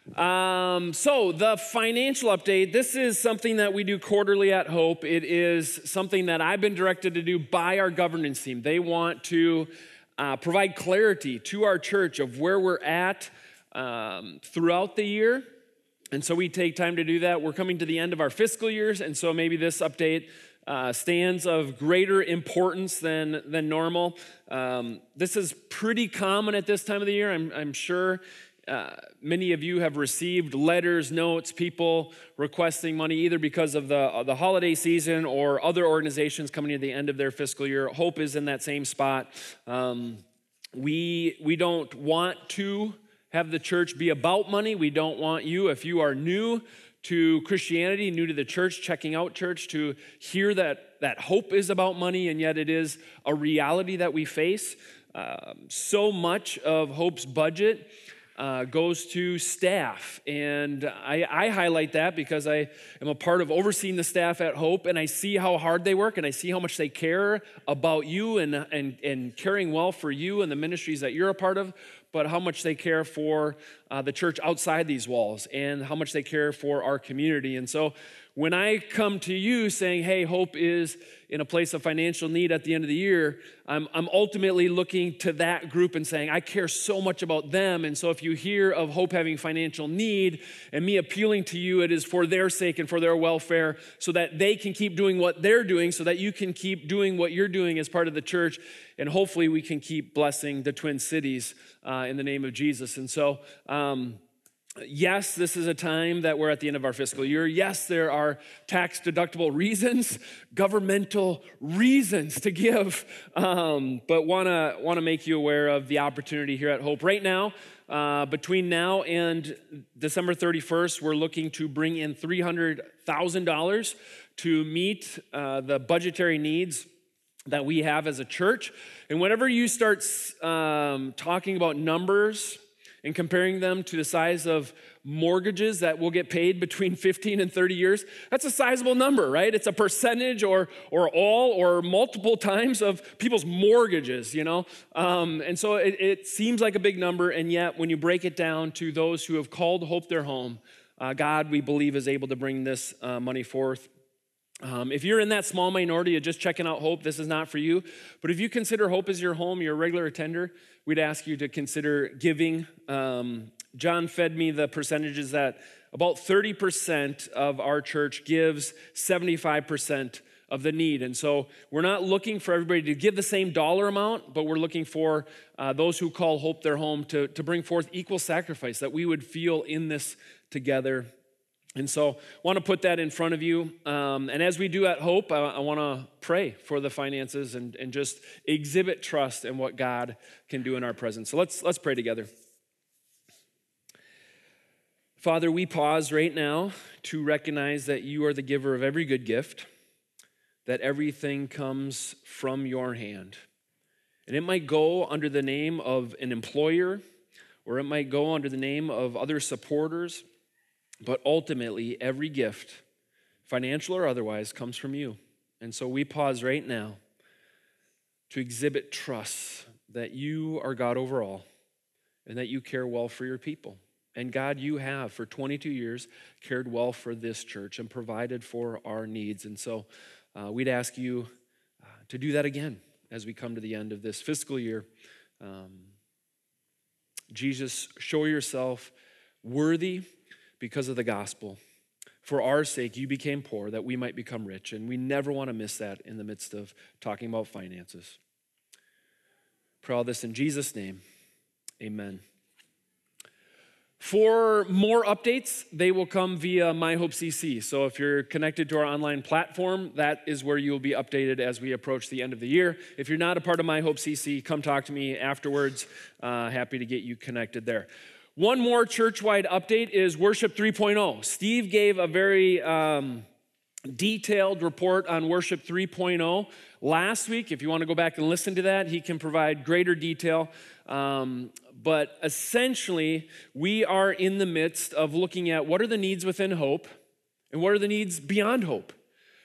So the financial update, this is something that we do quarterly at Hope. It is something that I've been directed to do by our governance team. They want to provide clarity to our church of where we're at throughout the year. And so we take time to do that. We're coming to the end of our fiscal years, and so maybe this update stands of greater importance than normal. This is pretty common at this time of the year. I'm sure many of you have received letters, notes, people requesting money either because of the holiday season or other organizations coming to the end of their fiscal year. Hope is in that same spot. We don't want to have the church be about money. We don't want you, if you are new to Christianity, new to the church, checking out church, to hear that hope is about money, and yet it is a reality that we face. So much of Hope's budget goes to staff, and I highlight that because I am a part of overseeing the staff at Hope, and I see how hard they work, and I see how much they care about you and caring well for you and the ministries that you're a part of, but how much they care for the church outside these walls and how much they care for our community. And so when I come to you saying, hey, Hope is in a place of financial need at the end of the year, I'm ultimately looking to that group and saying, I care so much about them. And so if you hear of Hope having financial need and me appealing to you, it is for their sake and for their welfare so that they can keep doing what they're doing, so that you can keep doing what you're doing as part of the church. And hopefully we can keep blessing the Twin Cities in the name of Jesus. And so, yes, this is a time that we're at the end of our fiscal year. Yes, there are tax-deductible reasons, governmental reasons to give, but want to make you aware of the opportunity here at Hope. Right now, between now and December 31st, we're looking to bring in $300,000 to meet the budgetary needs that we have as a church. And whenever you start talking about numbers and comparing them to the size of mortgages that will get paid between 15 and 30 years, that's a sizable number, right? It's a percentage or all or multiple times of people's mortgages, you know? And so it seems like a big number, and yet when you break it down to those who have called Hope their home, God, we believe, is able to bring this money forth. If you're in that small minority of just checking out Hope, this is not for you. But if you consider Hope as your home, you're a regular attender, we'd ask you to consider giving. John fed me the percentages that about 30% of our church gives 75% of the need. And so we're not looking for everybody to give the same dollar amount, but we're looking for those who call Hope their home to bring forth equal sacrifice, that we would feel in this together. And so I want to put that in front of you. And as we do at Hope, I want to pray for the finances and just exhibit trust in what God can do in our presence. So let's pray together. Father, we pause right now to recognize that you are the giver of every good gift, that everything comes from your hand. And it might go under the name of an employer, or it might go under the name of other supporters. But ultimately, every gift, financial or otherwise, comes from you. And so we pause right now to exhibit trust that you are God over all and that you care well for your people. And God, you have for 22 years cared well for this church and provided for our needs. And so we'd ask you to do that again as we come to the end of this fiscal year. Jesus, show yourself worthy because of the gospel. For our sake, you became poor that we might become rich, and we never want to miss that in the midst of talking about finances. Pray all this in Jesus' name, amen. For more updates, they will come via MyHopeCC. So if you're connected to our online platform, that is where you'll be updated as we approach the end of the year. If you're not a part of MyHopeCC, come talk to me afterwards. Happy to get you connected there. One more church-wide update is Worship 3.0. Steve gave a very detailed report on Worship 3.0 last week. If you want to go back and listen to that, he can provide greater detail. But essentially, we are in the midst of looking at what are the needs within Hope and what are the needs beyond Hope.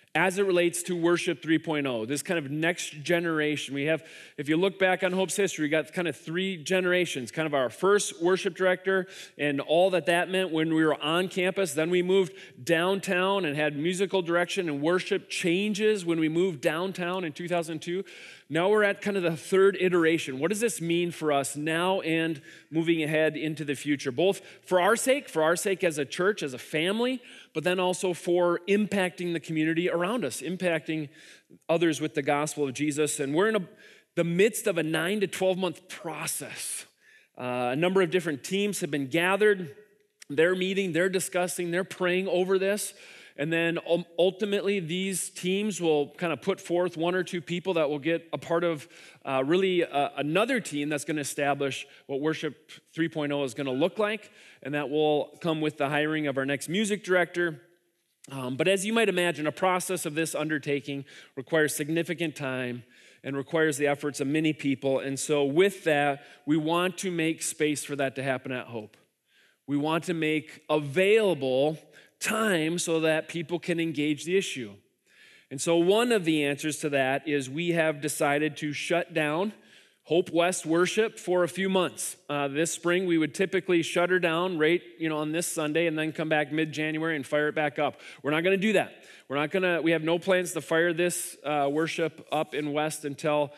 as it relates to Worship 3.0, this kind of next generation. We have, if you look back on Hope's history, we got kind of 3 generations, kind of our first worship director and all that meant when we were on campus. Then we moved downtown and had musical direction and worship changes when we moved downtown in 2002. Now we're at kind of the 3rd iteration. What does this mean for us now and moving ahead into the future? Both for our sake as a church, as a family, but then also for impacting the community around us, impacting others with the gospel of Jesus. And we're in the midst of a 9 to 12 month process. A number of different teams have been gathered. They're meeting, they're discussing, they're praying over this. And then ultimately, these teams will kind of put forth 1 or 2 people that will get a part of another team that's going to establish what Worship 3.0 is going to look like. And that will come with the hiring of our next music director. But as you might imagine, a process of this undertaking requires significant time and requires the efforts of many people. And so with that, we want to make space for that to happen at Hope. We want to make available time so that people can engage the issue. And so one of the answers to that is we have decided to shut down Hope West worship for a few months. This spring, we would typically shut her down right, on this Sunday and then come back mid-January and fire it back up. We're not going to do that. We have no plans to fire this worship up in West until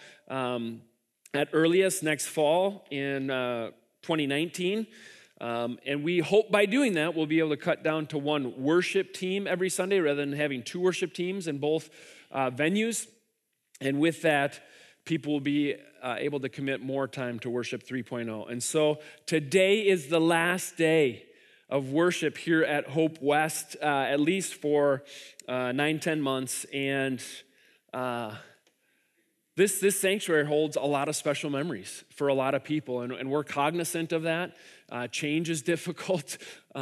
at earliest next fall in 2019. And we hope by doing that, we'll be able to cut down to 1 worship team every Sunday rather than having 2 worship teams in both venues. And with that, people will be able to commit more time to Worship 3.0. And so today is the last day of worship here at Hope West, at least for 9-10 months. And this sanctuary holds a lot of special memories for a lot of people, and we're cognizant of that. Change is difficult.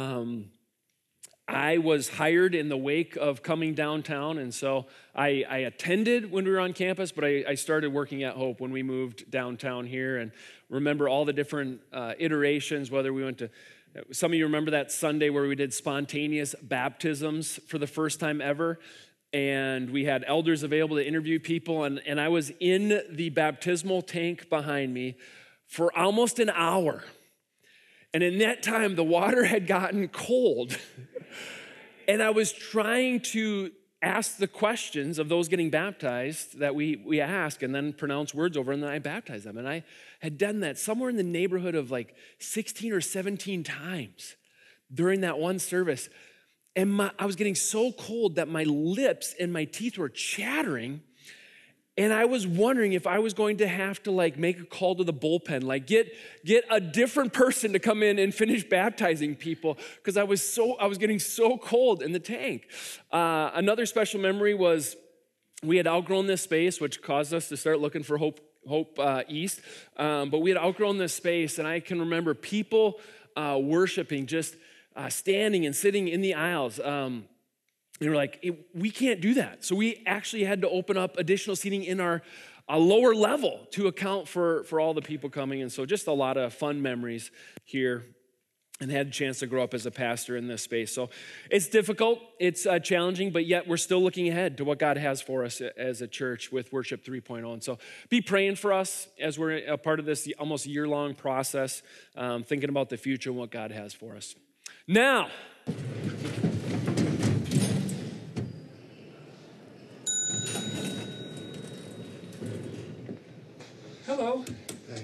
I was hired in the wake of coming downtown, and so I attended when we were on campus, but I started working at Hope when we moved downtown here, and remember all the different iterations, whether we went to, some of you remember that Sunday where we did spontaneous baptisms for the first time ever, and we had elders available to interview people, and I was in the baptismal tank behind me for almost an hour. And in that time, the water had gotten cold. And I was trying to ask the questions of those getting baptized that we ask and then pronounce words over, and then I baptized them. And I had done that somewhere in the neighborhood of like 16 or 17 times during that one service. And I was getting so cold that my lips and my teeth were chattering. And I was wondering if I was going to have to make a call to the bullpen, get a different person to come in and finish baptizing people because I was getting so cold in the tank. Another special memory was we had outgrown this space, which caused us to start looking for Hope East. But we had outgrown this space, and I can remember people worshiping, just standing and sitting in the aisles. They were like, we can't do that. So we actually had to open up additional seating in our lower level to account for all the people coming. And so just a lot of fun memories here, and had a chance to grow up as a pastor in this space. So it's difficult, it's challenging, but yet we're still looking ahead to what God has for us as a church with Worship 3.0. And so be praying for us as we're a part of this almost year-long process, thinking about the future and what God has for us. Now, hello. Hey.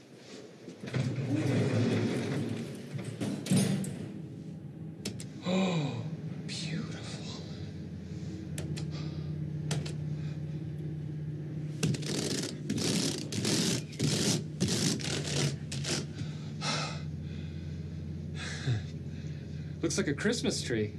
Oh, beautiful. Looks like a Christmas tree.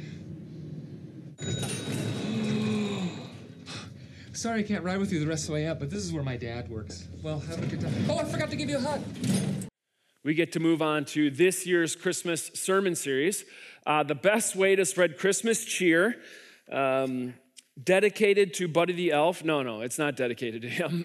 Sorry I can't ride with you the rest of the way up, but this is where my dad works. Well, have a good time. Oh, I forgot to give you a hug. We get to move on to this year's Christmas sermon series, The Best Way to Spread Christmas Cheer, dedicated to Buddy the Elf. No, it's not dedicated to him.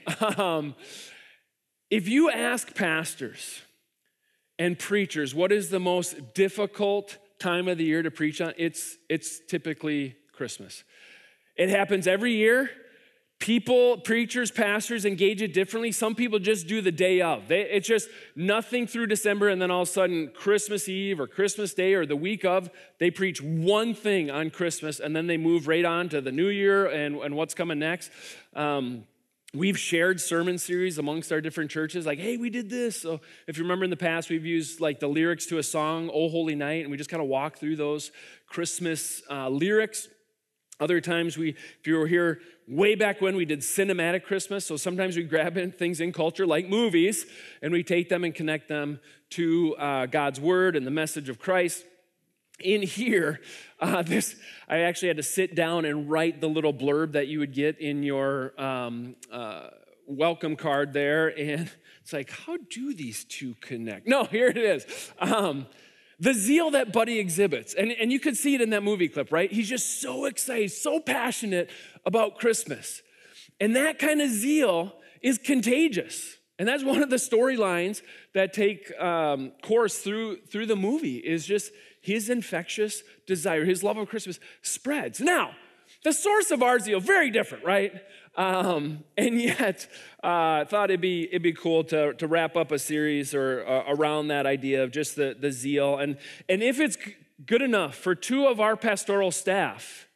If you ask pastors and preachers what is the most difficult time of the year to preach on, it's typically Christmas. It happens every year. People, preachers, pastors engage it differently. Some people just do the day of. It's just nothing through December, and then all of a sudden, Christmas Eve or Christmas Day or the week of, they preach one thing on Christmas, and then they move right on to the new year and what's coming next. We've shared sermon series amongst our different churches, like, hey, we did this. So if you remember in the past, we've used like the lyrics to a song, Oh Holy Night, and we just kind of walk through those Christmas lyrics. Other times, if you were here way back when, we did cinematic Christmas. So sometimes we grab things in culture like movies, and we take them and connect them to God's word and the message of Christ. In here, I actually had to sit down and write the little blurb that you would get in your welcome card there. And it's like, how do these two connect? No, here it is. The zeal that Buddy exhibits, and you could see it in that movie clip, right? He's just so excited, so passionate about Christmas. And that kind of zeal is contagious. And that's one of the storylines that take course through the movie, is just his infectious desire, his love of Christmas spreads. Now, the source of our zeal, very different, right? And yet, I thought it'd be cool to wrap up a series or around that idea of just the zeal. And if it's good enough for two of our pastoral staff,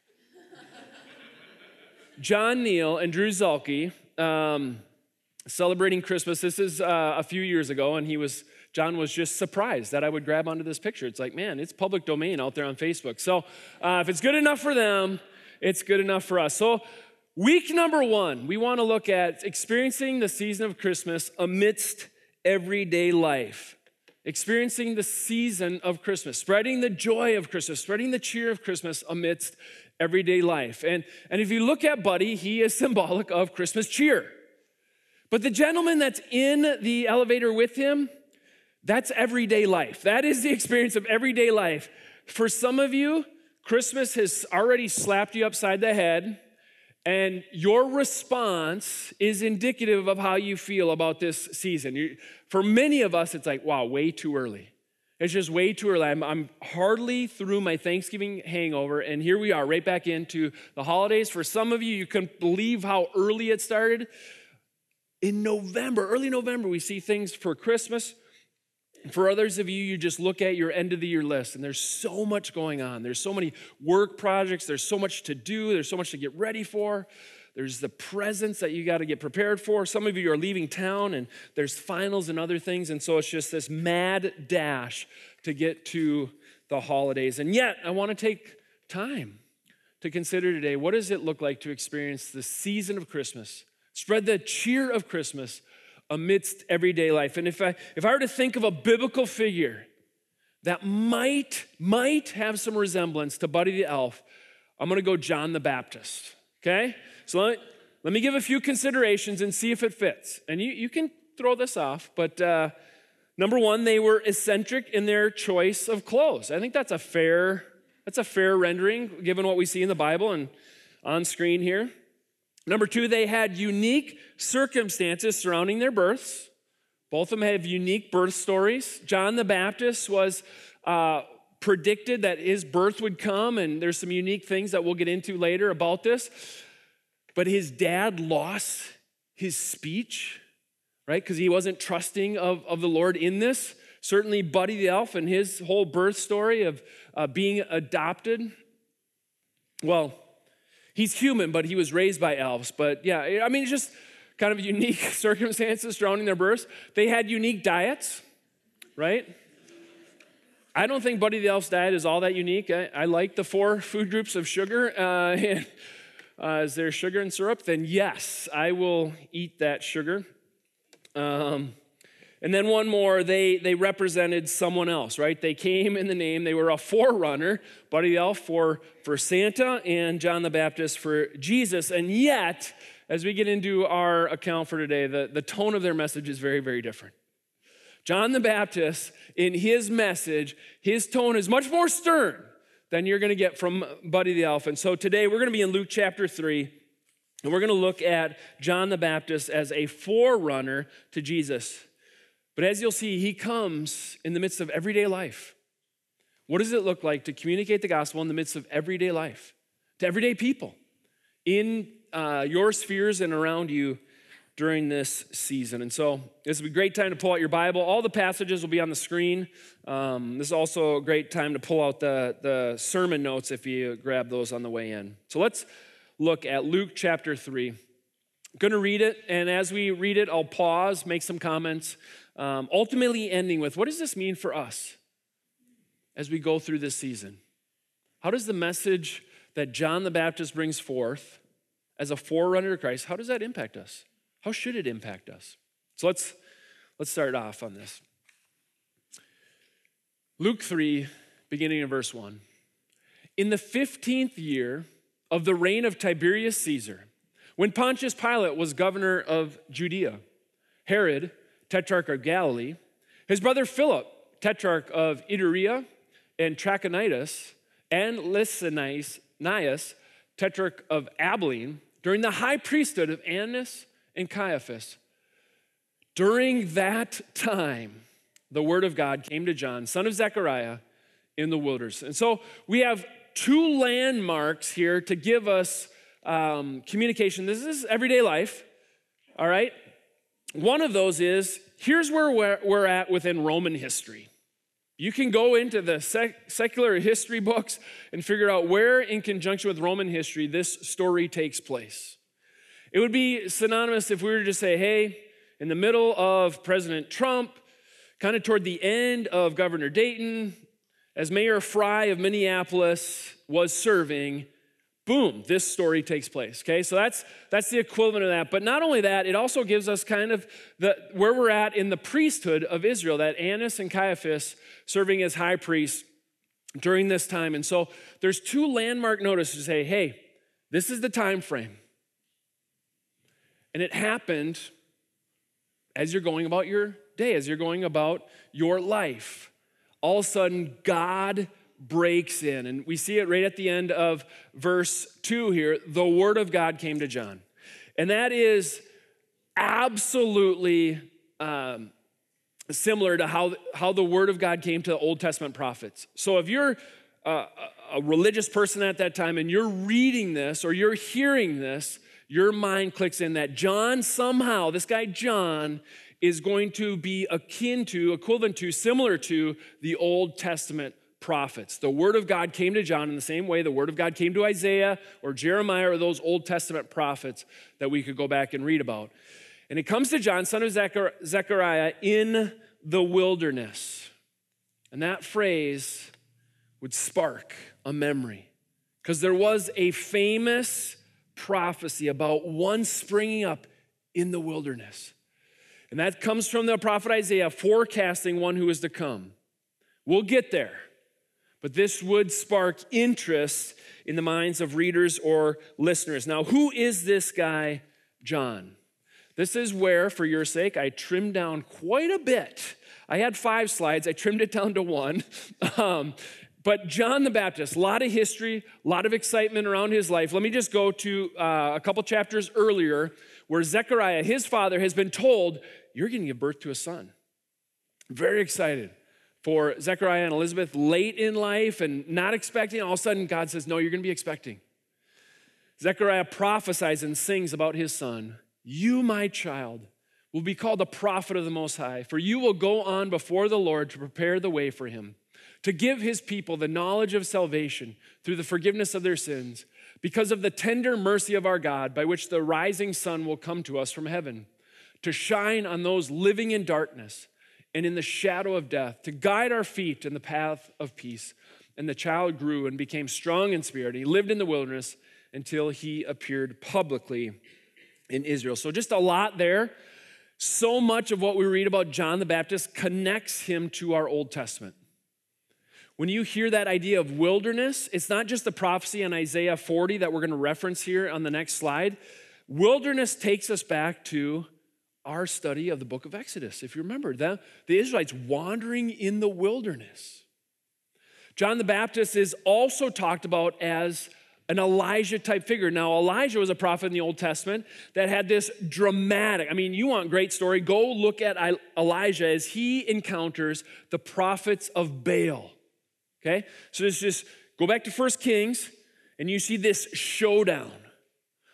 John Neal and Drew Zulke, celebrating Christmas. This is a few years ago, and John was just surprised that I would grab onto this picture. It's like, man, it's public domain out there on Facebook. So if it's good enough for them, it's good enough for us. So week number 1, we want to look at experiencing the season of Christmas amidst everyday life. Experiencing the season of Christmas, spreading the joy of Christmas, spreading the cheer of Christmas amidst everyday life. And if you look at Buddy, he is symbolic of Christmas cheer. But the gentleman that's in the elevator with him, that's everyday life. That is the experience of everyday life. For some of you, Christmas has already slapped you upside the head, and your response is indicative of how you feel about this season. For many of us, it's like, wow, way too early. It's just way too early. I'm hardly through my Thanksgiving hangover, and here we are, right back into the holidays. For some of you, you couldn't believe how early it started. In November, early November, we see things for Christmas. For others of you, you just look at your end of the year list, and there's so much going on. There's so many work projects. There's so much to do. There's so much to get ready for. There's the presents that you got to get prepared for. Some of you are leaving town, and there's finals and other things, and so it's just this mad dash to get to the holidays. And yet, I want to take time to consider today, what does it look like to experience the season of Christmas? Spread the cheer of Christmas amidst everyday life. And if I were to think of a biblical figure that might have some resemblance to Buddy the Elf, I'm going to go John the Baptist, okay? So let me give a few considerations and see if it fits. And you can throw this off, but number 1, they were eccentric in their choice of clothes. I think that's a fair rendering given what we see in the Bible and on screen here. Number 2, they had unique circumstances surrounding their births. Both of them have unique birth stories. John the Baptist was predicted that his birth would come, and there's some unique things that we'll get into later about this. But his dad lost his speech, right? Because he wasn't trusting of the Lord in this. Certainly Buddy the Elf and his whole birth story of being adopted. Well, he's human, but he was raised by elves. But yeah, I mean, it's just kind of unique circumstances surrounding their births. They had unique diets, right? I don't think Buddy the Elf's diet is all that unique. I like the 4 food groups of sugar. Is there sugar and syrup? Then yes, I will eat that sugar. And then one more, they represented someone else, right? They came in the name, they were a forerunner, Buddy the Elf for Santa and John the Baptist for Jesus. And yet, as we get into our account for today, the tone of their message is very, very different. John the Baptist, in his message, his tone is much more stern than you're going to get from Buddy the Elf. And so today we're going to be in Luke chapter 3, and we're going to look at John the Baptist as a forerunner to Jesus. But as you'll see, he comes in the midst of everyday life. What does it look like to communicate the gospel in the midst of everyday life, to everyday people? in your spheres and around you during this season. And so this will be a great time to pull out your Bible. All the passages will be on the screen. This is also a great time to pull out the sermon notes if you grab those on the way in. So let's look at Luke chapter 3. I'm going to read it, and as we read it, I'll pause, make some comments, ultimately ending with, what does this mean for us as we go through this season? How does the message that John the Baptist brings forth as a forerunner of Christ, how does that impact us? How should it impact us? So let's start off on this. Luke 3, beginning in verse 1. In the 15th year of the reign of Tiberius Caesar, when Pontius Pilate was governor of Judea, Herod, tetrarch of Galilee, his brother Philip, tetrarch of Iturea and Trachonitis, and Lysanias, tetrarch of Abilene, during the high priesthood of Annas and Caiaphas. During that time, the word of God came to John, son of Zechariah, in the wilderness. And so we have two landmarks here to give us communication. This is everyday life, all right? One of those is, here's where we're at within Roman history. You can go into the secular history books and figure out where, in conjunction with Roman history, this story takes place. It would be synonymous if we were to say, hey, in the middle of President Trump, kind of toward the end of Governor Dayton, as Mayor Fry of Minneapolis was serving, boom, this story takes place, okay? So that's the equivalent of that. But not only that, it also gives us kind of where we're at in the priesthood of Israel, that Annas and Caiaphas serving as high priests during this time. And so there's two landmark notices to say, hey, this is the time frame. And it happened as you're going about your day, as you're going about your life. All of a sudden, God breaks in. And we see it right at the end of verse 2 here. The word of God came to John. And that is absolutely similar to how the word of God came to the Old Testament prophets. So if you're a religious person at that time and you're reading this or you're hearing this, your mind clicks in that John somehow, this guy John, is going to be akin to, equivalent to, similar to the Old Testament prophets. The word of God came to John in the same way the word of God came to Isaiah or Jeremiah or those Old Testament prophets that we could go back and read about. And it comes to John, son of Zechariah, in the wilderness. And that phrase would spark a memory because there was a famous prophecy about one springing up in the wilderness. And that comes from the prophet Isaiah forecasting one who is to come. We'll get there. But this would spark interest in the minds of readers or listeners. Now, who is this guy, John? This is where, for your sake, I trimmed down quite a bit. I had 5 slides. I trimmed it down to 1. But John the Baptist, a lot of history, a lot of excitement around his life. Let me just go to a couple chapters earlier where Zechariah, his father, has been told, you're going to give birth to a son. Very excited for Zechariah and Elizabeth late in life and not expecting. All of a sudden, God says, no, you're going to be expecting. Zechariah prophesies and sings about his son. You, my child, will be called the prophet of the Most High, for you will go on before the Lord to prepare the way for him, to give his people the knowledge of salvation through the forgiveness of their sins, because of the tender mercy of our God, by which the rising sun will come to us from heaven, to shine on those living in darkness and in the shadow of death, to guide our feet in the path of peace. And the child grew and became strong in spirit. He lived in the wilderness until he appeared publicly in Israel. So just a lot there. So much of what we read about John the Baptist connects him to our Old Testament. When you hear that idea of wilderness, it's not just the prophecy in Isaiah 40 that we're going to reference here on the next slide. Wilderness takes us back to our study of the book of Exodus. If you remember, the Israelites wandering in the wilderness. John the Baptist is also talked about as an Elijah-type figure. Now, Elijah was a prophet in the Old Testament that had this dramatic, you want a great story, go look at Elijah as he encounters the prophets of Baal. Okay? So let's just go back to 1 Kings, and you see this showdown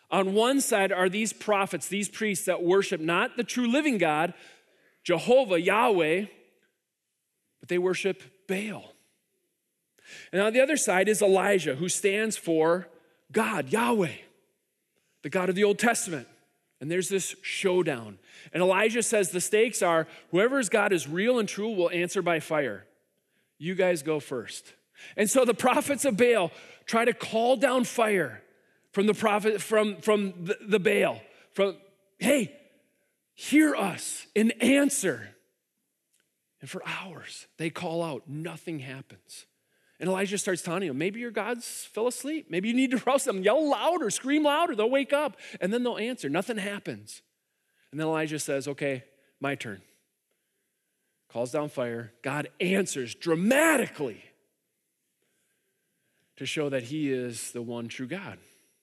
On one side are these prophets, these priests that worship not the true living God, Jehovah, Yahweh, but they worship Baal. And on the other side is Elijah, who stands for God, Yahweh, the God of the Old Testament. And there's this showdown. And Elijah says the stakes are whoever's God is real and true will answer by fire. You guys go first. And so the prophets of Baal try to call down fire from the prophet, from the Baal. Hey, hear us and answer. And for hours, they call out, nothing happens. And Elijah starts telling them, maybe your gods fell asleep. Maybe you need to rouse them. Yell louder, scream louder. They'll wake up, and then they'll answer. Nothing happens. And then Elijah says, okay, my turn. Calls down fire. God answers dramatically to show that he is the one true God.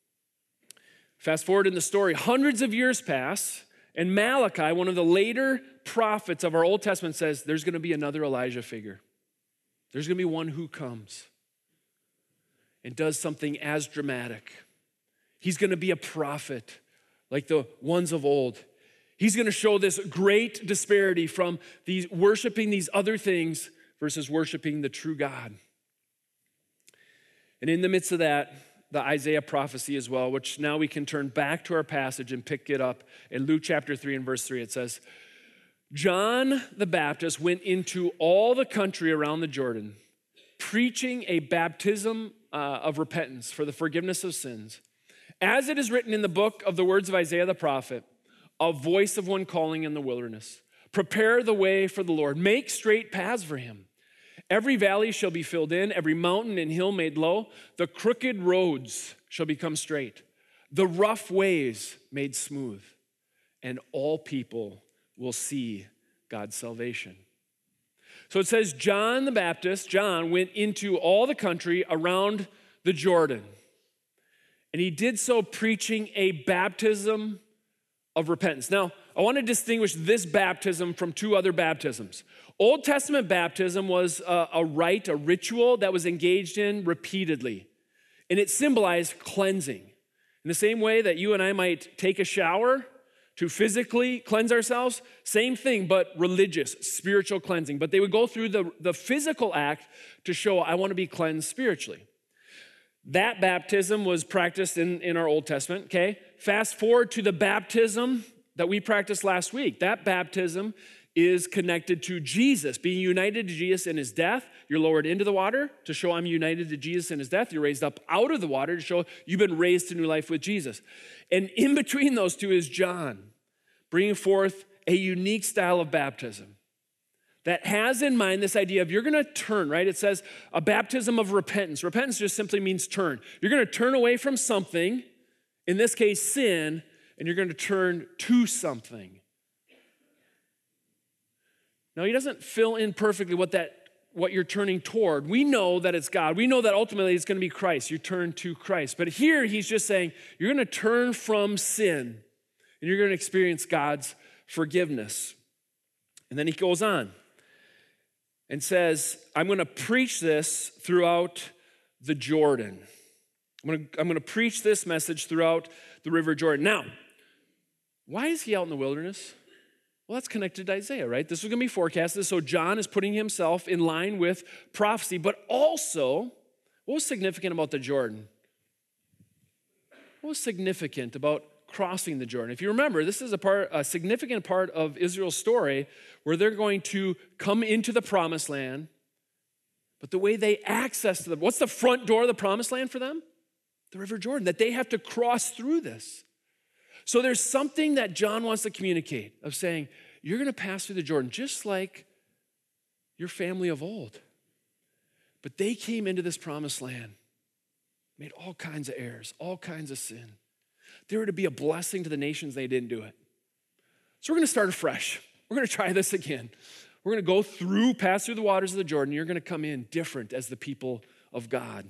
Fast forward in the story, hundreds of years pass, and Malachi, one of the later prophets of our Old Testament, says there's going to be another Elijah figure. There's going to be one who comes and does something as dramatic. He's going to be a prophet like the ones of old. He's going to show this great disparity from these worshiping these other things versus worshiping the true God. And in the midst of that, the Isaiah prophecy as well, which now we can turn back to our passage and pick it up in Luke chapter 3 and verse 3. It says, John the Baptist went into all the country around the Jordan, preaching a baptism of repentance for the forgiveness of sins. As it is written in the book of the words of Isaiah the prophet, a voice of one calling in the wilderness, prepare the way for the Lord, make straight paths for him. Every valley shall be filled in, every mountain and hill made low. The crooked roads shall become straight, the rough ways made smooth, and all people will see God's salvation. So it says John the Baptist, John, went into all the country around the Jordan. And he did so preaching a baptism of repentance. Now, I want to distinguish this baptism from two other baptisms. Old Testament baptism was a rite, a ritual that was engaged in repeatedly. And it symbolized cleansing. In the same way that you and I might take a shower to physically cleanse ourselves, same thing, but religious, spiritual cleansing. But they would go through the physical act to show, I want to be cleansed spiritually. That baptism was practiced in our Old Testament, okay? Fast forward to the baptism that we practiced last week. That baptism is connected to Jesus, being united to Jesus in his death. You're lowered into the water to show I'm united to Jesus in his death. You're raised up out of the water to show you've been raised to new life with Jesus. And in between those two is John, bringing forth a unique style of baptism that has in mind this idea of you're going to turn, right? It says a baptism of repentance. Repentance just simply means turn. You're going to turn away from something, in this case, sin, and you're going to turn to something. Now, he doesn't fill in perfectly what you're turning toward. We know that it's God. We know that ultimately it's going to be Christ. You turn to Christ. But here he's just saying you're going to turn from sin and you're going to experience God's forgiveness. And then he goes on and says, I'm going to preach this throughout the Jordan. I'm going to preach this message throughout the river Jordan. Now, why is he out in the wilderness? Well, that's connected to Isaiah, right? This was going to be forecasted. So John is putting himself in line with prophecy. But also, what was significant about the Jordan? What was significant about crossing the Jordan? If you remember, this is a significant part of Israel's story where they're going to come into the promised land. But the way they access what's the front door of the promised land for them? The River Jordan, that they have to cross through this. So there's something that John wants to communicate of saying, you're going to pass through the Jordan just like your family of old. But they came into this promised land, made all kinds of errors, all kinds of sin. They were to be a blessing to the nations, they didn't do it. So we're going to start afresh. We're going to try this again. We're going to pass through the waters of the Jordan. You're going to come in different as the people of God.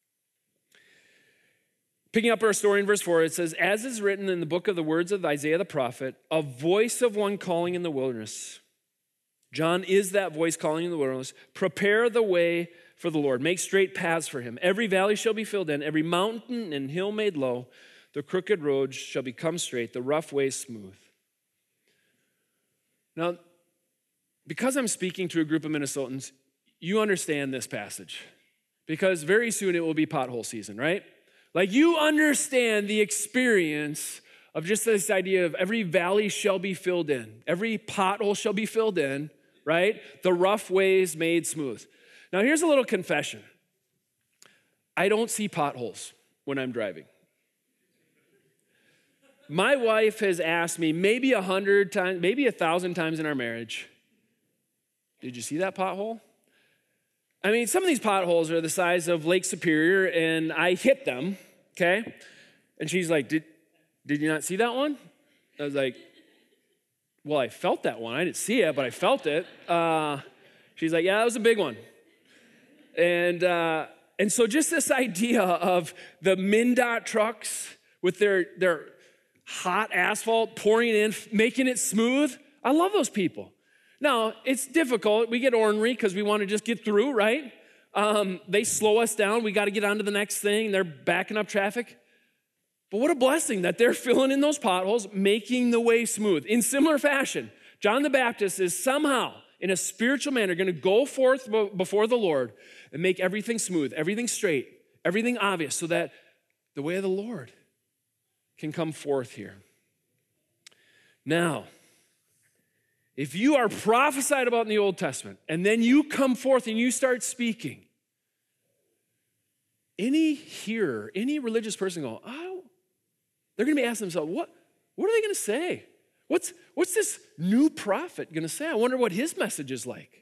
Picking up our story in verse 4, it says, as is written in the book of the words of Isaiah the prophet, a voice of one calling in the wilderness. John is that voice calling in the wilderness. Prepare the way for the Lord. Make straight paths for him. Every valley shall be filled in, every mountain and hill made low. The crooked roads shall become straight, the rough ways smooth. Now, because I'm speaking to a group of Minnesotans, you understand this passage. Because very soon it will be pothole season, right? Like you understand the experience of just this idea of every valley shall be filled in. Every pothole shall be filled in, right? The rough ways made smooth. Now here's a little confession. I don't see potholes when I'm driving. My wife has asked me maybe 100 times, maybe 1,000 times in our marriage, did you see that pothole? I mean, some of these potholes are the size of Lake Superior, and I hit them, okay? And she's like, did you not see that one? I was like, well, I felt that one. I didn't see it, but I felt it. She's like, yeah, that was a big one. And so just this idea of the MnDOT trucks with their hot asphalt, pouring it in, making it smooth. I love those people. Now, it's difficult. We get ornery because we want to just get through, right? They slow us down. We got to get on to the next thing. They're backing up traffic. But what a blessing that they're filling in those potholes, making the way smooth. In similar fashion, John the Baptist is somehow, in a spiritual manner, going to go forth before the Lord and make everything smooth, everything straight, everything obvious, so that the way of the Lord can come forth here. Now, if you are prophesied about in the Old Testament, and then you come forth and you start speaking, any hearer, any religious person go, oh, they're going to be asking themselves, what are they going to say? What's this new prophet going to say? I wonder what his message is like.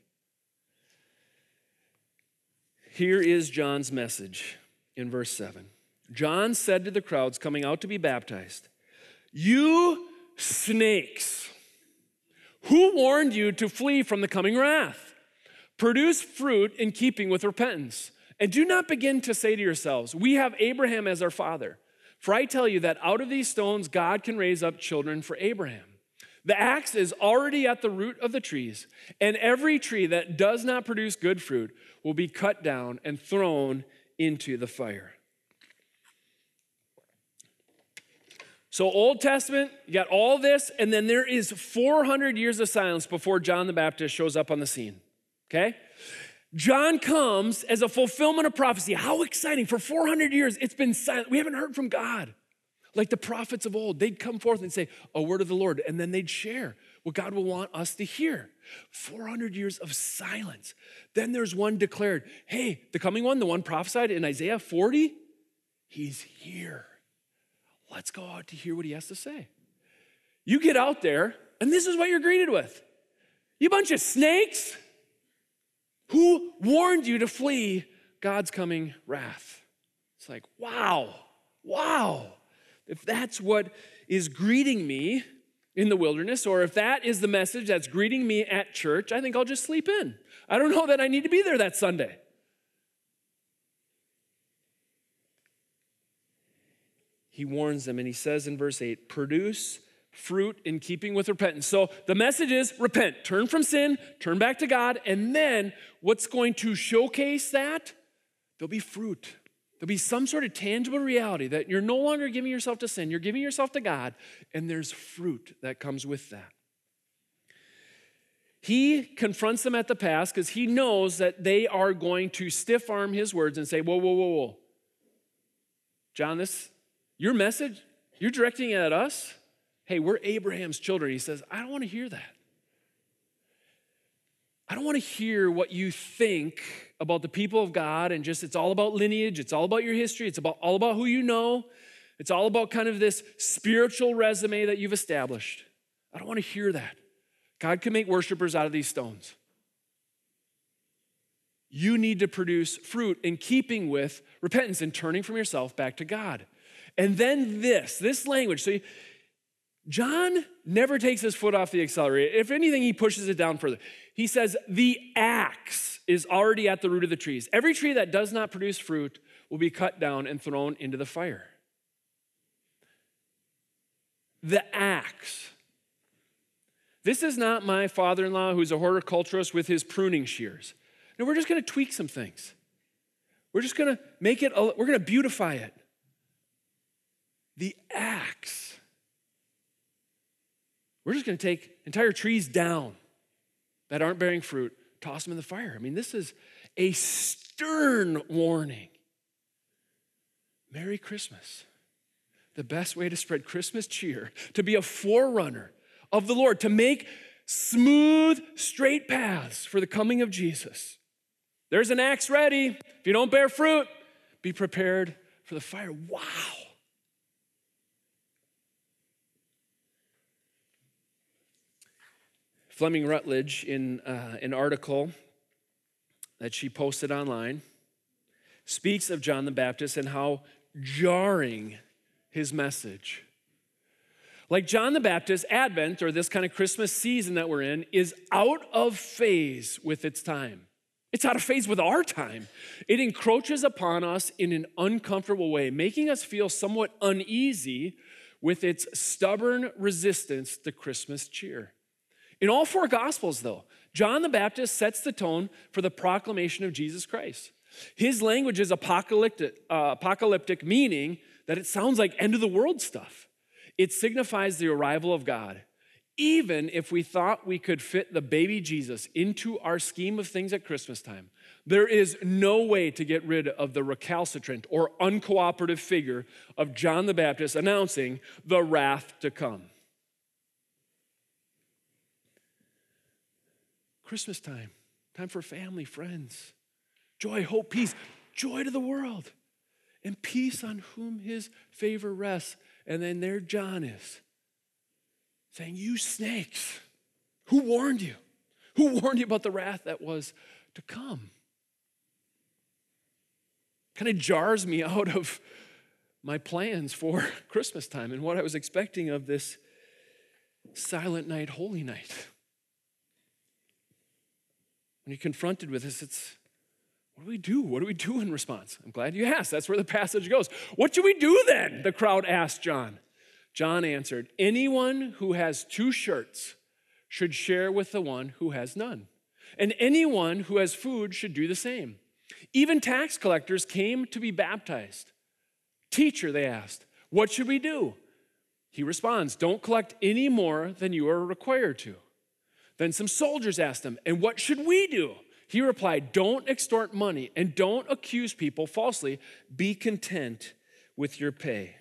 Here is John's message in verse 7. John said to the crowds coming out to be baptized, you snakes, who warned you to flee from the coming wrath? Produce fruit in keeping with repentance. And do not begin to say to yourselves, we have Abraham as our father. For I tell you that out of these stones, God can raise up children for Abraham. The axe is already at the root of the trees, and every tree that does not produce good fruit will be cut down and thrown into the fire. So Old Testament, you got all this, and then there is 400 years of silence before John the Baptist shows up on the scene, okay? John comes as a fulfillment of prophecy. How exciting. For 400 years, it's been silent. We haven't heard from God. Like the prophets of old, they'd come forth and say, a word of the Lord, and then they'd share what God will want us to hear. 400 years of silence. Then there's one declared, hey, the coming one, the one prophesied in Isaiah 40, he's here. Let's go out to hear what he has to say. You get out there, and this is what you're greeted with. You bunch of snakes. Who warned you to flee God's coming wrath? It's like, wow. If that's what is greeting me in the wilderness, or if that is the message that's greeting me at church, I think I'll just sleep in. I don't know that I need to be there that Sunday. He warns them, and he says in verse 8, produce fruit in keeping with repentance. So the message is repent, turn from sin, turn back to God, and then what's going to showcase that? There'll be fruit. There'll be some sort of tangible reality that you're no longer giving yourself to sin, you're giving yourself to God, and there's fruit that comes with that. He confronts them at the pass because he knows that they are going to stiff arm his words and say, whoa. John, your message, you're directing it at us? Hey, we're Abraham's children. He says, I don't want to hear that. I don't want to hear what you think about the people of God and just it's all about lineage, it's all about your history, it's all about who you know, it's all about kind of this spiritual resume that you've established. I don't want to hear that. God can make worshipers out of these stones. You need to produce fruit in keeping with repentance and turning from yourself back to God. And then this language. So John never takes his foot off the accelerator. If anything, he pushes it down further. He says, the axe is already at the root of the trees. Every tree that does not produce fruit will be cut down and thrown into the fire. The axe. This is not my father-in-law who's a horticulturist with his pruning shears. No, we're just going to tweak some things. We're just going to make it, we're going to beautify it. the axe. We're just going to take entire trees down that aren't bearing fruit, toss them in the fire. I mean, this is a stern warning. Merry Christmas. The best way to spread Christmas cheer, to be a forerunner of the Lord, to make smooth, straight paths for the coming of Jesus. There's an axe ready. If you don't bear fruit, be prepared for the fire. Wow. Fleming Rutledge, in an article that she posted online, speaks of John the Baptist and how jarring his message. Like John the Baptist, Advent, or this kind of Christmas season that we're in, is out of phase with its time. It's out of phase with our time. It encroaches upon us in an uncomfortable way, making us feel somewhat uneasy with its stubborn resistance to Christmas cheer. In all four Gospels, though, John the Baptist sets the tone for the proclamation of Jesus Christ. His language is apocalyptic, meaning that it sounds like end of the world stuff. It signifies the arrival of God. Even if we thought we could fit the baby Jesus into our scheme of things at Christmas time, there is no way to get rid of the recalcitrant or uncooperative figure of John the Baptist announcing the wrath to come. Christmas time, time for family, friends, joy, hope, peace, joy to the world, and peace on whom his favor rests. And then there John is saying, you snakes, who warned you? Who warned you about the wrath that was to come? Kind of jars me out of my plans for Christmas time and what I was expecting of this silent night, holy night. When you're confronted with this, it's, what do we do? What do we do in response? I'm glad you asked. That's where the passage goes. What should we do then? The crowd asked John. John answered, anyone who has 2 shirts should share with the one who has none. And anyone who has food should do the same. Even tax collectors came to be baptized. Teacher, they asked, what should we do? He responds, don't collect any more than you are required to. Then some soldiers asked him, and what should we do? He replied, don't extort money and don't accuse people falsely. Be content with your pay.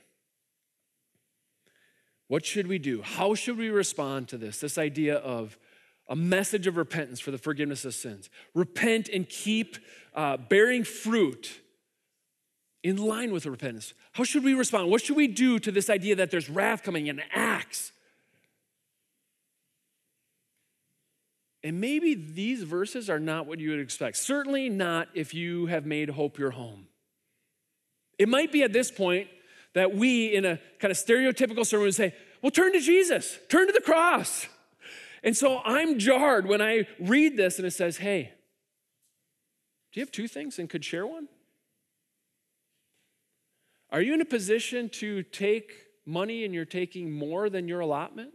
What should we do? How should we respond to this idea of a message of repentance for the forgiveness of sins? Repent and keep bearing fruit in line with the repentance. How should we respond? What should we do to this idea that there's wrath coming, an axe? And maybe these verses are not what you would expect. Certainly not if you have made hope your home. It might be at this point that we, in a kind of stereotypical sermon, would say, well, turn to Jesus, turn to the cross. And so I'm jarred when I read this and it says, hey, do you have 2 things and could share one? Are you in a position to take money and you're taking more than your allotment?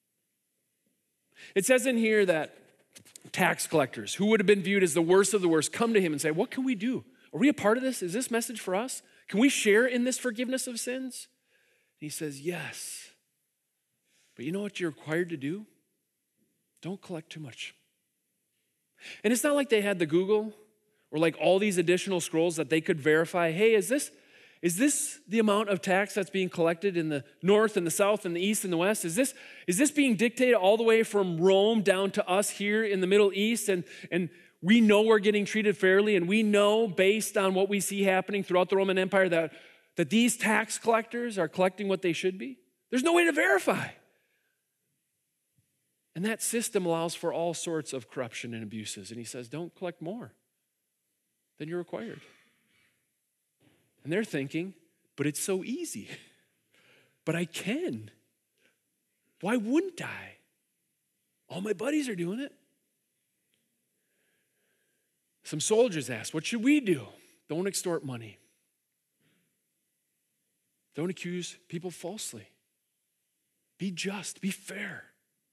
It says in here that tax collectors, who would have been viewed as the worst of the worst, come to him and say, what can we do? Are we a part of this? Is this message for us? Can we share in this forgiveness of sins? And he says, yes. But you know what you're required to do? Don't collect too much. And it's not like they had the Google or like all these additional scrolls that they could verify, hey, is this the amount of tax that's being collected in the north and the south and the east and the west? Is this being dictated all the way from Rome down to us here in the Middle East? And we know we're getting treated fairly, and we know based on what we see happening throughout the Roman Empire that these tax collectors are collecting what they should be? There's no way to verify. And that system allows for all sorts of corruption and abuses. And he says, don't collect more than you're required. And they're thinking, but it's so easy. But I can. Why wouldn't I? All my buddies are doing it. Some soldiers asked, what should we do? Don't extort money. Don't accuse people falsely. Be just, be fair.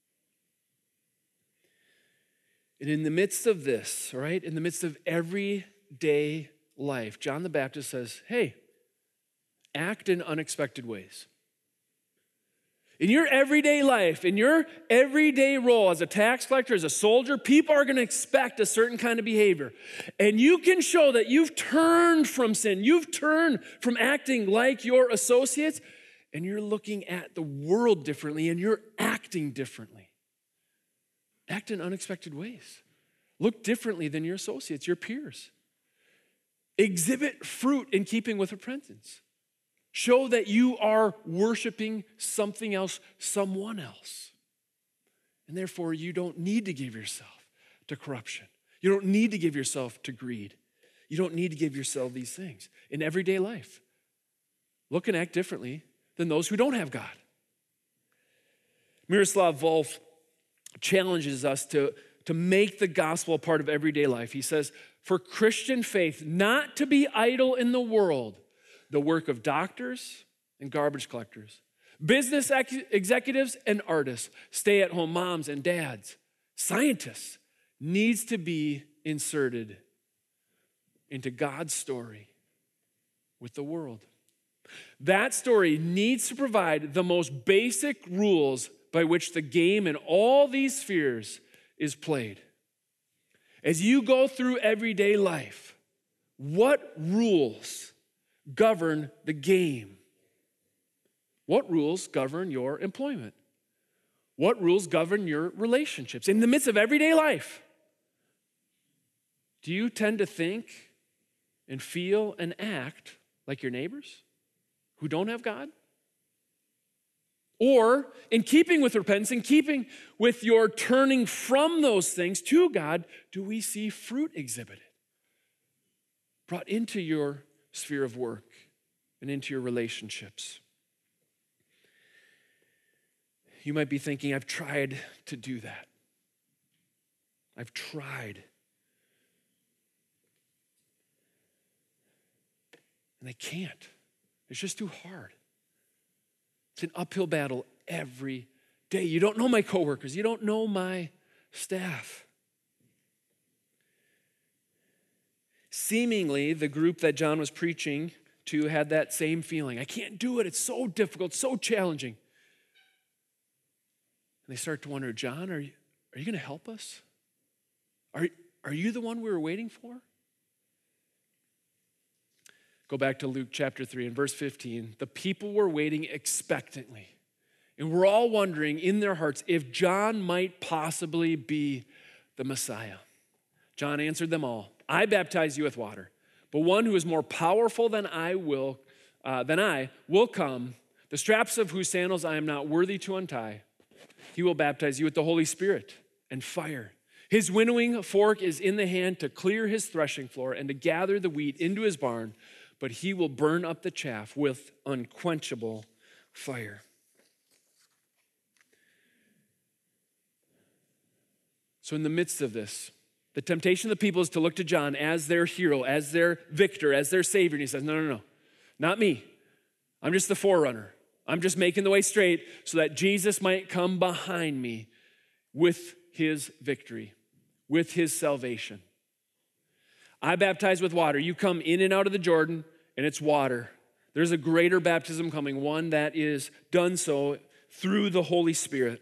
And in the midst of this, all right, in the midst of everyday life, John the Baptist says, hey, act in unexpected ways. In your everyday life, in your everyday role as a tax collector, as a soldier, people are going to expect a certain kind of behavior. And you can show that you've turned from sin. You've turned from acting like your associates, and you're looking at the world differently, and you're acting differently. Act in unexpected ways. Look differently than your associates, your peers. Exhibit fruit in keeping with repentance. Show that you are worshiping something else, someone else. And therefore, you don't need to give yourself to corruption. You don't need to give yourself to greed. You don't need to give yourself these things in everyday life. Look and act differently than those who don't have God. Miroslav Volf challenges us to make the gospel a part of everyday life. He says, for Christian faith not to be idle in the world, the work of doctors and garbage collectors, business executives and artists, stay-at-home moms and dads, scientists, needs to be inserted into God's story with the world. That story needs to provide the most basic rules by which the game in all these spheres is played. As you go through everyday life, what rules govern the game? What rules govern your employment? What rules govern your relationships? In the midst of everyday life, do you tend to think and feel and act like your neighbors who don't have God? Or, in keeping with repentance, in keeping with your turning from those things to God, do we see fruit exhibited, brought into your sphere of work and into your relationships? You might be thinking, I've tried to do that. I've tried. And I can't. It's just too hard. It's an uphill battle every day. You don't know my coworkers. You don't know my staff. Seemingly, the group that John was preaching to had that same feeling. I can't do it. It's so difficult, so challenging. And they start to wonder, John, are you going to help us? Are you the one we were waiting for? Go back to Luke chapter 3 and verse 15. The people were waiting expectantly. And we're all wondering in their hearts if John might possibly be the Messiah. John answered them all, I baptize you with water, but one who is more powerful than I will come, the straps of whose sandals I am not worthy to untie. He will baptize you with the Holy Spirit and fire. His winnowing fork is in the hand to clear his threshing floor and to gather the wheat into his barn, but he will burn up the chaff with unquenchable fire. So in the midst of this, the temptation of the people is to look to John as their hero, as their victor, as their savior. And he says, no, not me. I'm just the forerunner. I'm just making the way straight so that Jesus might come behind me with his victory, with his salvation. I baptize with water. You come in and out of the Jordan, and it's water. There's a greater baptism coming, one that is done so through the Holy Spirit.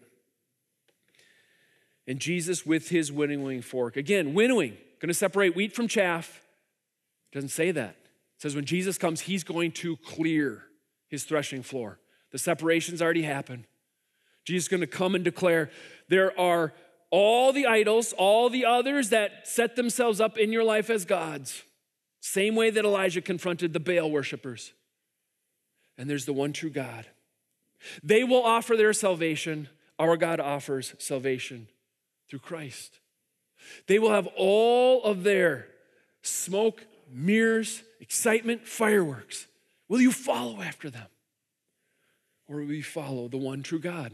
And Jesus with his winnowing fork. Again, winnowing, going to separate wheat from chaff. It doesn't say that. It says when Jesus comes, he's going to clear his threshing floor. The separation's already happened. Jesus is going to come and declare there are all the idols, all the others that set themselves up in your life as gods. Same way that Elijah confronted the Baal worshipers. And there's the one true God. They will offer their salvation. Our God offers salvation through Christ. They will have all of their smoke, mirrors, excitement, fireworks. Will you follow after them? Or will we follow the one true God?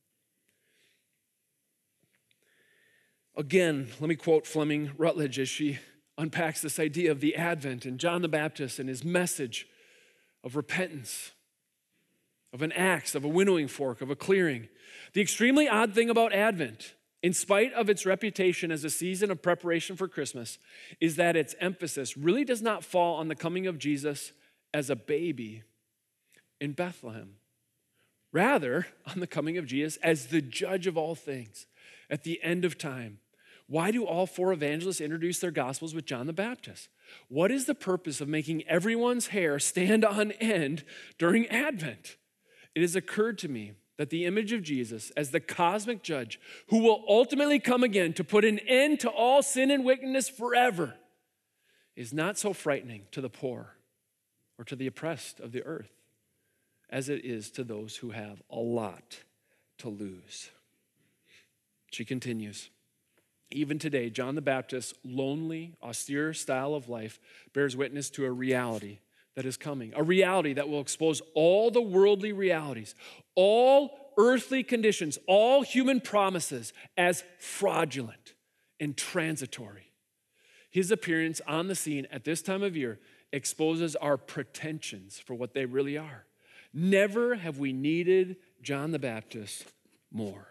Again, let me quote Fleming Rutledge as she unpacks this idea of the Advent and John the Baptist and his message of repentance, of an axe, of a winnowing fork, of a clearing. The extremely odd thing about Advent, in spite of its reputation as a season of preparation for Christmas, is that its emphasis really does not fall on the coming of Jesus as a baby in Bethlehem. rather on the coming of Jesus as the judge of all things at the end of time. Why do all four evangelists introduce their gospels with John the Baptist? What is the purpose of making everyone's hair stand on end during Advent? It has occurred to me that the image of Jesus as the cosmic judge who will ultimately come again to put an end to all sin and wickedness forever is not so frightening to the poor or to the oppressed of the earth as it is to those who have a lot to lose. She continues, even today, John the Baptist's lonely, austere style of life bears witness to a reality that is coming, a reality that will expose all the worldly realities, all earthly conditions, all human promises as fraudulent and transitory. His appearance on the scene at this time of year exposes our pretensions for what they really are. Never have we needed John the Baptist more.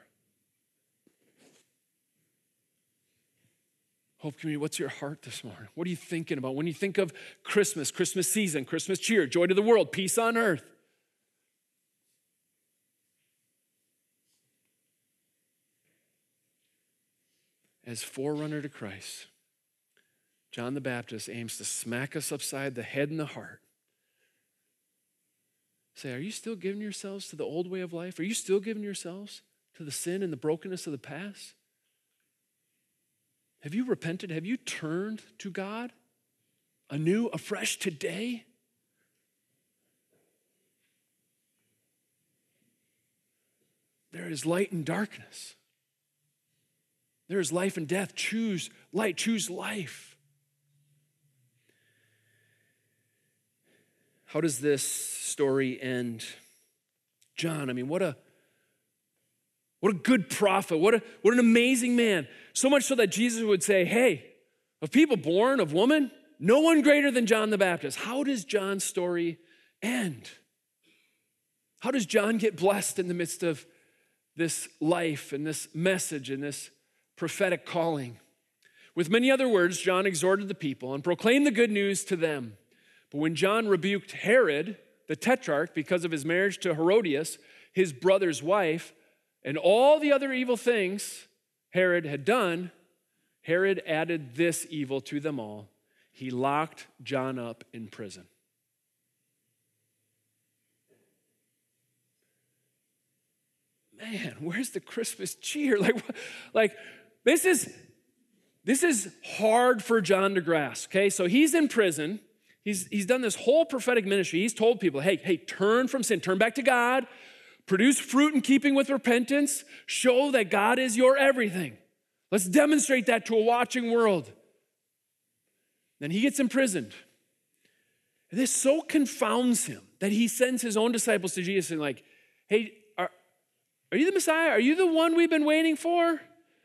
Hope Community, what's your heart this morning? What are you thinking about when you think of Christmas, Christmas season, Christmas cheer, joy to the world, peace on earth? As forerunner to Christ, John the Baptist aims to smack us upside the head and the heart. Say, are you still giving yourselves to the old way of life? Are you still giving yourselves to the sin and the brokenness of the past? Have you repented? Have you turned to God anew, afresh today? There is light and darkness. There is life and death. Choose light, choose life. How does this story end? John, I mean, what a good prophet. What an amazing man. So much so that Jesus would say, hey, of people born of woman, no one greater than John the Baptist. How does John's story end? How does John get blessed in the midst of this life and this message and this prophetic calling? With many other words, John exhorted the people and proclaimed the good news to them. But when John rebuked Herod, the tetrarch, because of his marriage to Herodias, his brother's wife, and all the other evil things Herod had done, Herod added this evil to them all. He locked John up in prison. Man, where's the Christmas cheer? Like this is hard for John to grasp, okay? So he's in prison. He's done this whole prophetic ministry. He's told people, hey, turn from sin, turn back to God, produce fruit in keeping with repentance, show that God is your everything. Let's demonstrate that to a watching world. Then he gets imprisoned. And this so confounds him that he sends his own disciples to Jesus and like, hey, are you the Messiah? Are you the one we've been waiting for?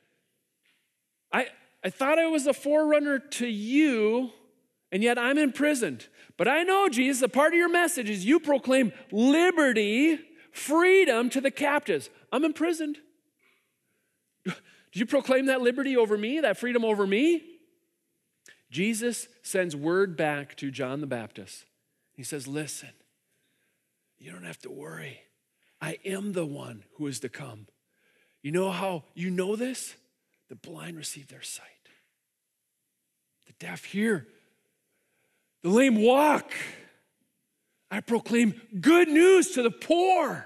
I thought I was a forerunner to you, and yet I'm imprisoned. But I know, Jesus, a part of your message is you proclaim liberty, freedom to the captives. I'm imprisoned. Do you proclaim that liberty over me, that freedom over me? Jesus sends word back to John the Baptist. He says, listen, you don't have to worry. I am the one who is to come. You know how you know this? The blind receive their sight. The deaf hear. The lame walk. I proclaim good news to the poor.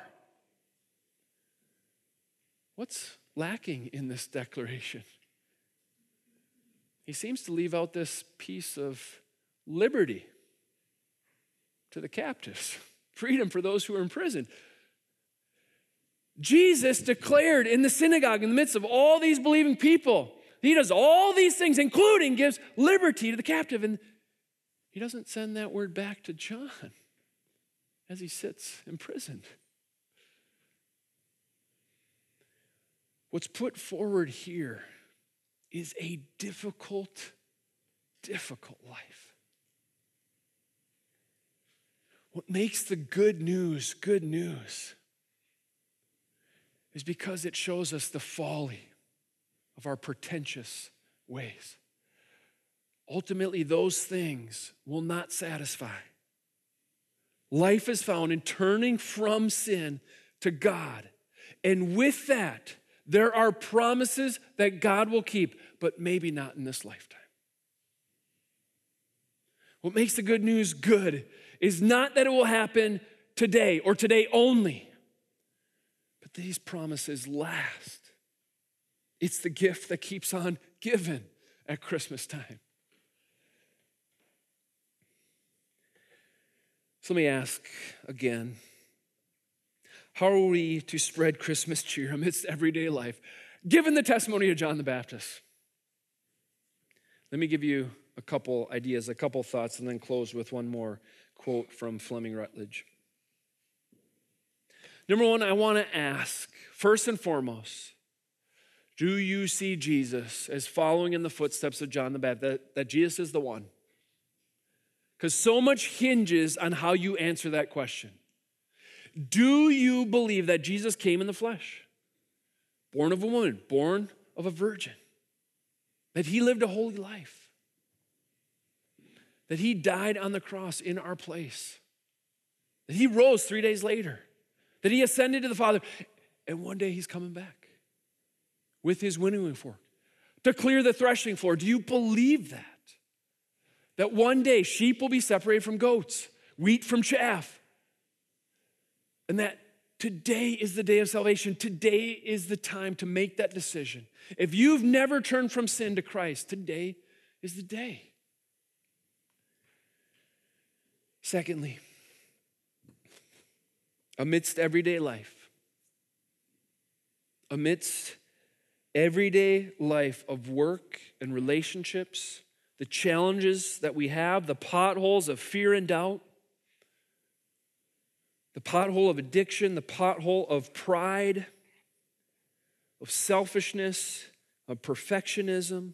What's lacking in this declaration? He seems to leave out this piece of liberty to the captives, freedom for those who are in prison. Jesus declared in the synagogue, in the midst of all these believing people, he does all these things, including gives liberty to the captive. And he doesn't send that word back to John as he sits imprisoned. What's put forward here is a difficult life. What makes the good news is because it shows us the folly of our pretentious ways. Ultimately, those things will not satisfy. Life is found in turning from sin to God. And with that, there are promises that God will keep, but maybe not in this lifetime. What makes the good news good is not that it will happen today or today only, but these promises last. It's the gift that keeps on giving at Christmas time. So let me ask again, how are we to spread Christmas cheer amidst everyday life, given the testimony of John the Baptist? Let me give you a couple ideas, a couple thoughts, and then close with one more quote from Fleming Rutledge. Number one, I want to ask, first and foremost, do you see Jesus as following in the footsteps of John the Baptist, that Jesus is the one? Because so much hinges on how you answer that question. Do you believe that Jesus came in the flesh? Born of a woman, born of a virgin. That he lived a holy life. That he died on the cross in our place. That he rose 3 days later. That he ascended to the Father. And one day he's coming back with his winnowing fork to clear the threshing floor. Do you believe that? That one day sheep will be separated from goats, wheat from chaff. And that today is the day of salvation. Today is the time to make that decision. If you've never turned from sin to Christ, today is the day. Secondly, amidst everyday life of work and relationships, the challenges that we have, the potholes of fear and doubt, the pothole of addiction, the pothole of pride, of selfishness, of perfectionism,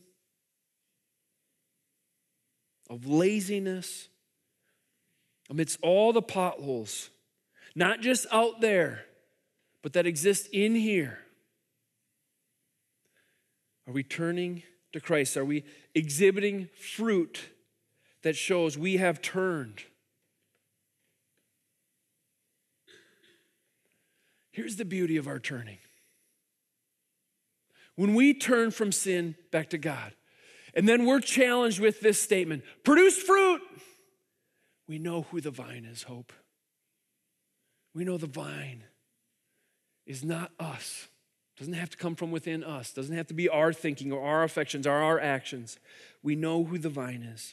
of laziness, amidst all the potholes, not just out there, but that exist in here. Are we turning to Christ? Are we exhibiting fruit that shows we have turned? Here's the beauty of our turning. When we turn from sin back to God, and then we're challenged with this statement, produce fruit, we know who the vine is, Hope. We know the vine is not us. Doesn't have to come from within us. Doesn't have to be our thinking or our affections or our actions. We know who the vine is.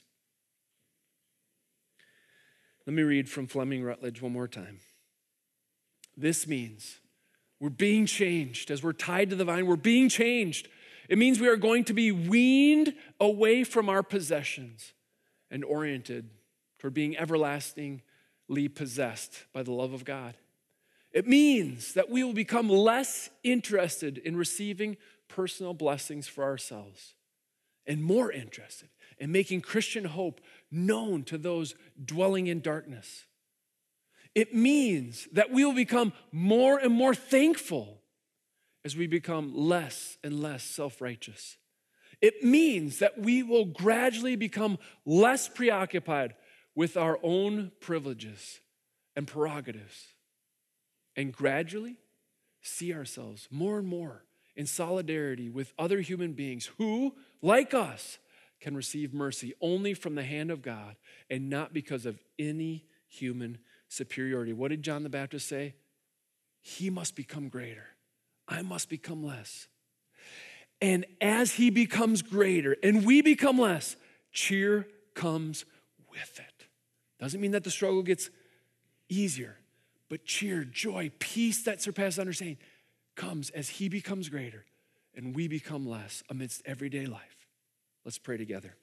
Let me read from Fleming Rutledge one more time. This means we're being changed. As we're tied to the vine, we're being changed. It means we are going to be weaned away from our possessions and oriented toward being everlastingly possessed by the love of God. It means that we will become less interested in receiving personal blessings for ourselves and more interested in making Christian hope known to those dwelling in darkness. It means that we will become more and more thankful as we become less and less self-righteous. It means that we will gradually become less preoccupied with our own privileges and prerogatives, and gradually see ourselves more and more in solidarity with other human beings who, like us, can receive mercy only from the hand of God and not because of any human superiority. What did John the Baptist say? He must become greater. I must become less. And as he becomes greater and we become less, cheer comes with it. Doesn't mean that the struggle gets easier, but cheer, joy, peace that surpasses understanding comes as he becomes greater and we become less amidst everyday life. Let's pray together.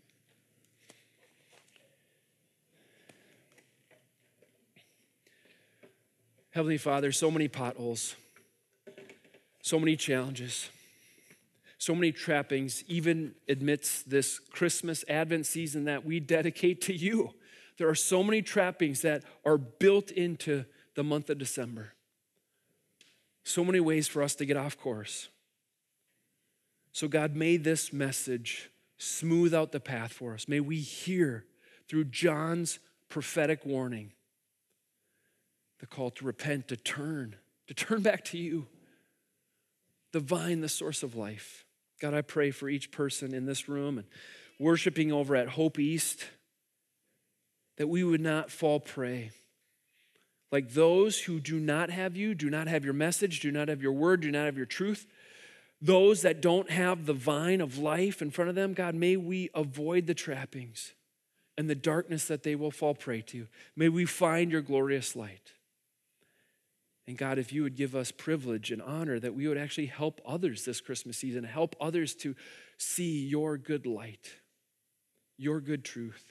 Heavenly Father, so many potholes, so many challenges, so many trappings, even amidst this Christmas Advent season that we dedicate to you. There are so many trappings that are built into the month of December. So many ways for us to get off course. So God, may this message smooth out the path for us. May we hear through John's prophetic warning the call to repent, to turn, to turn back to you, the vine, the source of life. God, I pray for each person in this room and worshiping over at Hope East, that we would not fall prey. Like those who do not have you, do not have your message, do not have your word, do not have your truth, those that don't have the vine of life in front of them, God, may we avoid the trappings and the darkness that they will fall prey to. May we find your glorious light. And God, if you would give us privilege and honor that we would actually help others this Christmas season, help others to see your good light, your good truth.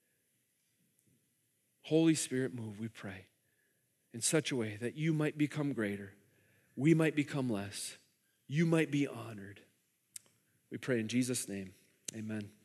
Holy Spirit, move, we pray, in such a way that you might become greater, we might become less, you might be honored. We pray in Jesus' name, amen.